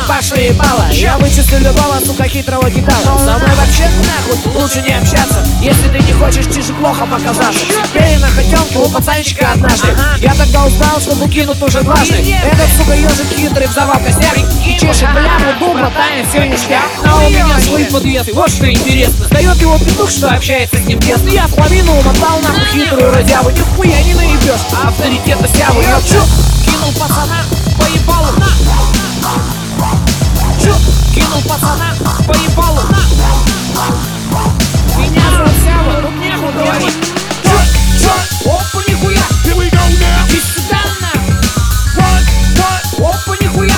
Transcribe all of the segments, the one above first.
пошли ебало. Я вычислю любого, сука, хитрого гитара. Со мной вообще нахуй лучше не общаться, если ты не хочешь чиже плохо показаться. Теперь на хотенку у пацанчика однажды. Я тогда узнал, что выкинут уже дважды. Этот, сука, ежик хитрый взорвал костяк и чешет пляму, думал, тайна все ништяк. А у меня свой подъезд, вот что интересно. Сдает его петух, что общается с ним тесно. Я в половину умотал нахуй хитрую разяву. Нихуя не наебешь, а авторитета сяву. Я чё? Кинул пацана, поебалу. Чё? Кинул пацана, поебалу. Меня зовут Сява, тут нехуй говорить. Чё? Опа, нихуя. Иди сюда, на. Опа, нихуя.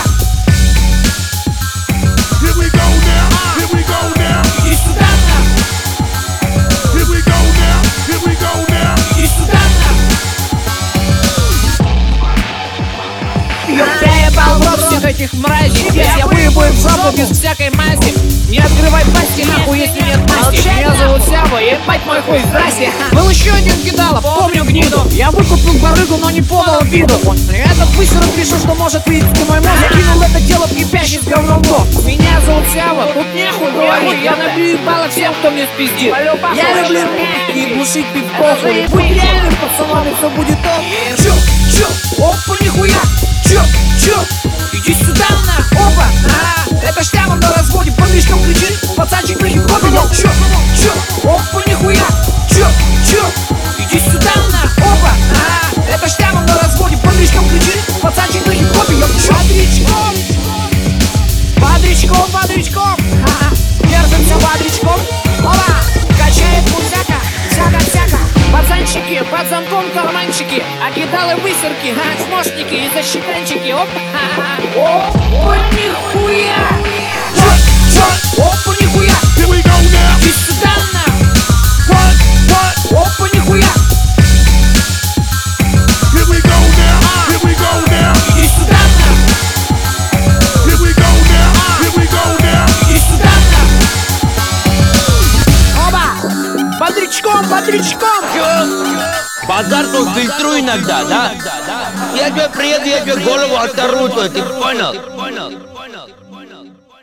Иди сюда, на. Иди сюда, на. Я ебал в рот всех этих мразей. Я выебу им в жопу без всякой мази. Не открывай пасти, нахуй, если нет масти. Меня зовут Сява, ебать мой хуй, здрасте. Был еще один кидалов, помню гниду. Я выкупил барыгу, но не подал виду. Этот высерок решил, что может вывести мой мозг. Я кинул это дело в кипящий с говном бок. Меня зовут Сява, тут нехуй говорить. Я набью ебало всем, кто мне спиздит. Я люблю мягкие глушить пивков. Будь реальным пацаном, и все будет топ. Чё? Опа, нихуя. Чё? Иди сюда, на. Опа, это штяма на разводе, по мишкам кричит. Пацанчик на хип-хопе, чё? Опа, нихуя. Чё? Иди сюда, на. Опа, это штяма на разводе, по мишкам кричит. Пацанчик на хип-хопе, чё? Бодрячком. Держимся бодрячком. Опа, качает музяка, всяко. Пацанчики, под замком карманчики, а кидалы высерки, чмошники и защитанчики. Опа, нихуя. Опа, нихуя. Иди сюда, на. Опа, нихуя. Иди сюда, на. Иди сюда, на. Оба, бодрячком. Базар тут фильтруй иногда, да? Я тебе приеду, я тебе голову оторву, ты понял?